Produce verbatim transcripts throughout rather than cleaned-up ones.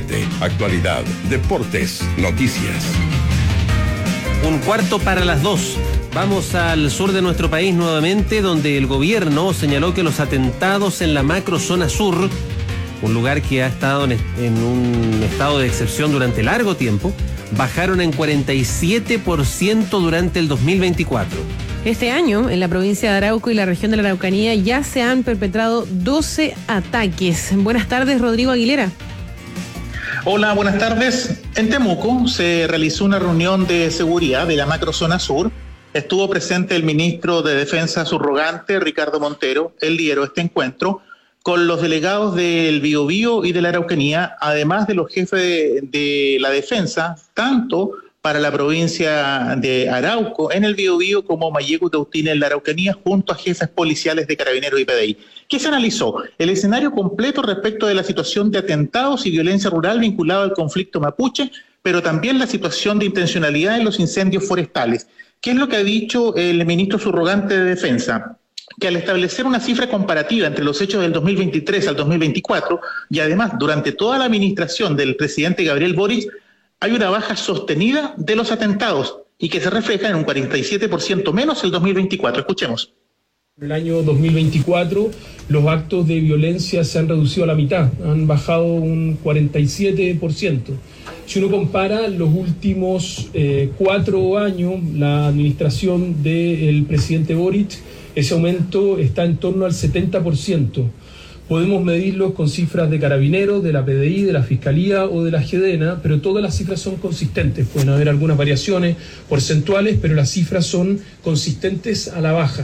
Actualidad, deportes, noticias. Un cuarto para las dos. Vamos al sur de nuestro país nuevamente, donde el gobierno señaló que los atentados en la macrozona sur, un lugar que ha estado en, en un estado de excepción durante largo tiempo, bajaron en cuarenta y siete por ciento durante el dos mil veinticuatro. Este año, en la provincia de Arauco y la región de la Araucanía, ya se han perpetrado doce ataques. Buenas tardes, Rodrigo Aguilera. Hola, buenas tardes. En Temuco se realizó una reunión de seguridad de la macrozona sur. Estuvo presente el ministro de Defensa subrogante, Ricardo Montero. Él lideró este encuentro con los delegados del Biobío y de la Araucanía, además de los jefes de, de la defensa, tanto para la provincia de Arauco en el Biobío como Mayeco Teutina en la Araucanía, junto a jefes policiales de Carabineros y P D I. ¿Qué se analizó? El escenario completo respecto de la situación de atentados y violencia rural vinculado al conflicto mapuche, pero también la situación de intencionalidad en los incendios forestales. ¿Qué es lo que ha dicho el ministro subrogante de Defensa? Que al establecer una cifra comparativa entre los hechos del dos mil veintitrés al dos mil veinticuatro, y además durante toda la administración del presidente Gabriel Boric, hay una baja sostenida de los atentados y que se refleja en un cuarenta y siete por ciento menos el dos mil veinticuatro. Escuchemos. En el año dos mil veinticuatro los actos de violencia se han reducido a la mitad, han bajado un cuarenta y siete por ciento. Si uno compara los últimos eh, cuatro años, la administración del presidente Boric, ese aumento está en torno al setenta por ciento. Podemos medirlos con cifras de Carabineros, de la P D I, de la Fiscalía o de la GEDENA, pero todas las cifras son consistentes. Pueden haber algunas variaciones porcentuales, pero las cifras son consistentes a la baja.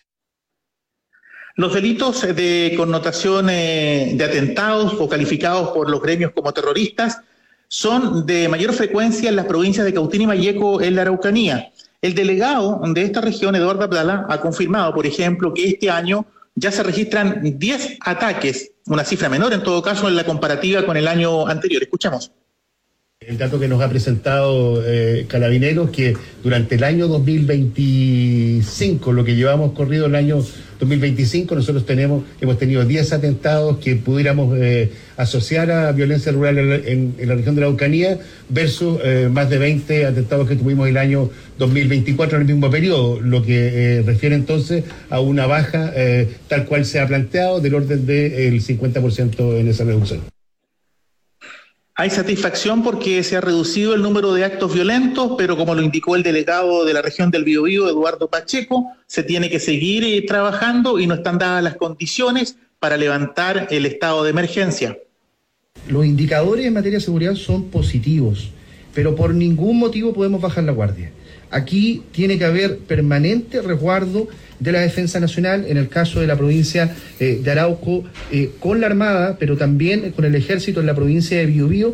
Los delitos de connotación eh, de atentados o calificados por los gremios como terroristas son de mayor frecuencia en las provincias de Cautín y Mayeco en la Araucanía. El delegado de esta región, Eduardo Abdala, ha confirmado, por ejemplo, que este año ya se registran diez ataques, una cifra menor en todo caso en la comparativa con el año anterior. Escuchamos. El dato que nos ha presentado eh, Carabineros, que durante el año dos mil veinticinco, lo que llevamos corrido el año dos mil veinticinco, nosotros tenemos, hemos tenido diez atentados que pudiéramos eh, asociar a violencia rural en, en, en la región de la Araucanía, versus eh, más de veinte atentados que tuvimos el año dos mil veinticuatro en el mismo periodo, lo que eh, refiere entonces a una baja eh, tal cual se ha planteado del orden del cincuenta por ciento en esa reducción. Hay satisfacción porque se ha reducido el número de actos violentos, pero como lo indicó el delegado de la región del Biobío, Eduardo Pacheco, se tiene que seguir eh, trabajando y no están dadas las condiciones para levantar el estado de emergencia. Los indicadores en materia de seguridad son positivos, pero por ningún motivo podemos bajar la guardia. Aquí tiene que haber permanente resguardo de la defensa nacional, en el caso de la provincia eh, de Arauco, eh, con la Armada, pero también con el Ejército en la provincia de Biobío.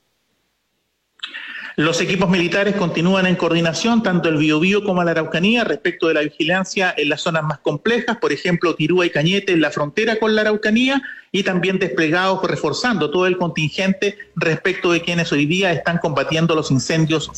Los equipos militares continúan en coordinación, tanto el Biobío como la Araucanía, respecto de la vigilancia en las zonas más complejas, por ejemplo, Tirúa y Cañete en la frontera con la Araucanía, y también desplegados, reforzando todo el contingente respecto de quienes hoy día están combatiendo los incendios